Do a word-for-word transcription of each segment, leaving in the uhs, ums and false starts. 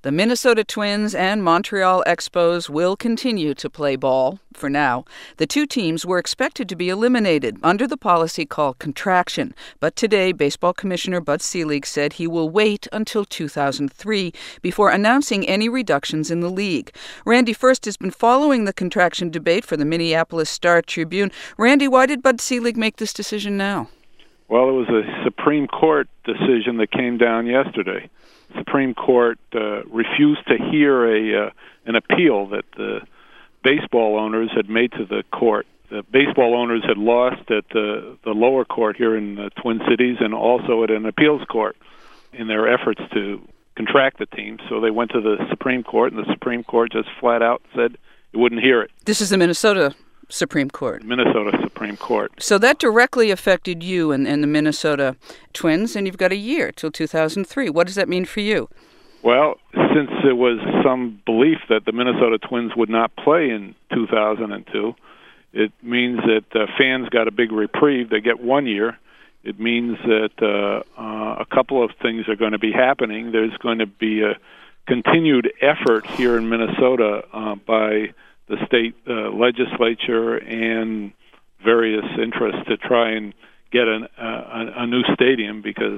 The Minnesota Twins and Montreal Expos will continue to play ball for now. The two teams were expected to be eliminated under the policy called contraction. But today, Baseball Commissioner Bud Selig said he will wait until two thousand three before announcing any reductions in the league. Randy First has been following the contraction debate for the Minneapolis Star-Tribune. Randy, why did Bud Selig make this decision now? Well, it was a Supreme Court decision that came down yesterday. Supreme Court uh, refused to hear a uh, an appeal that the baseball owners had made to the court. The baseball owners had lost at the, the lower court here in the Twin Cities and also at an appeals court in their efforts to contract the team. So they went to the Supreme Court, and the Supreme Court just flat out said it wouldn't hear it. This is the Minnesota Supreme Court. Minnesota Supreme Court. So that directly affected you and, and the Minnesota Twins, and you've got a year till two thousand three. What does that mean for you? Well, since there was some belief that the Minnesota Twins would not play in two thousand two, it means that uh, fans got a big reprieve. They get one year. It means that uh, uh, a couple of things are going to be happening. There's going to be a continued effort here in Minnesota uh, by the state uh, legislature and various interests to try and get an, uh, a, a new stadium, because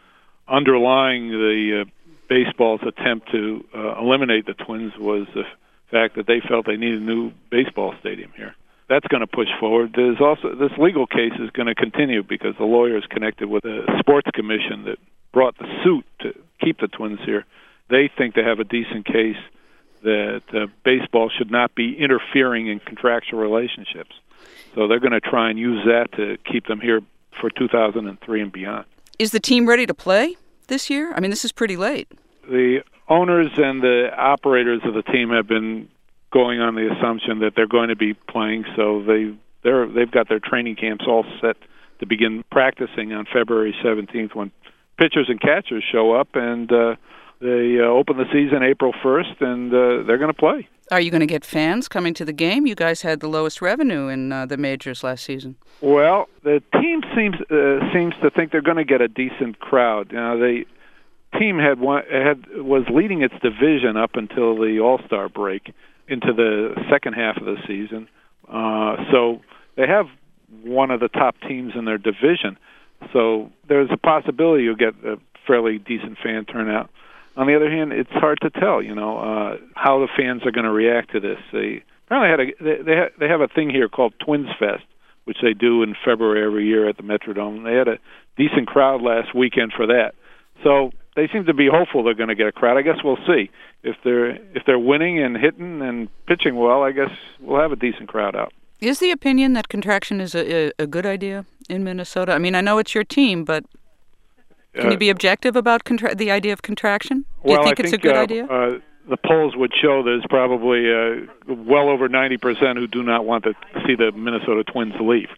underlying the uh, baseball's attempt to uh, eliminate the Twins was the fact that they felt they needed a new baseball stadium here. That's going to push forward. There's also this legal case is going to continue because the lawyers connected with the sports commission that brought the suit to keep the Twins here, they think they have a decent case that uh, baseball should not be interfering in contractual relationships. So they're going to try and use that to keep them here for two thousand three and beyond. Is the team ready to play this year? I mean, this is pretty late. The owners and the operators of the team have been going on the assumption that they're going to be playing, so they they're they've got their training camps all set to begin practicing on February seventeenth when pitchers and catchers show up, and uh, they uh, open the season April first, and uh, they're going to play. Are you going to get fans coming to the game? You guys had the lowest revenue in uh, the majors last season. Well, the team seems uh, seems to think they're going to get a decent crowd. You know, the team had one, had was leading its division up until the All-Star break into the second half of the season. Uh, so they have one of the top teams in their division. So there's a possibility you'll get a fairly decent fan turnout. On the other hand, it's hard to tell, you know, uh, how the fans are going to react to this. They apparently had a they they, ha- they have a thing here called Twins Fest, which they do in February every year at the Metrodome. They had a decent crowd last weekend for that. So they seem to be hopeful they're going to get a crowd. I guess we'll see. If they're if they're winning and hitting and pitching well, I guess we'll have a decent crowd out. Is the opinion that contraction is a, a, a good idea in Minnesota? I mean, I know it's your team, but can uh, you be objective about contra- the idea of contraction? Do well, you think I it's think, a good uh, idea? Uh, the polls would show there's probably uh, well over ninety percent who do not want to see the Minnesota Twins leave.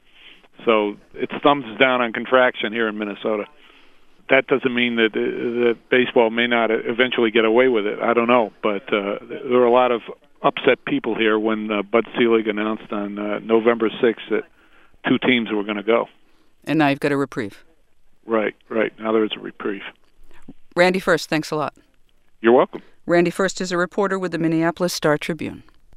So it's thumbs down on contraction here in Minnesota. That doesn't mean that, uh, that baseball may not eventually get away with it. I don't know. But uh, there were a lot of upset people here when uh, Bud Selig announced on uh, November sixth that two teams were going to go. And now you've got a reprieve. Right, right. Now there is a reprieve. Randy First, thanks a lot. You're welcome. Randy First is a reporter with the Minneapolis Star-Tribune.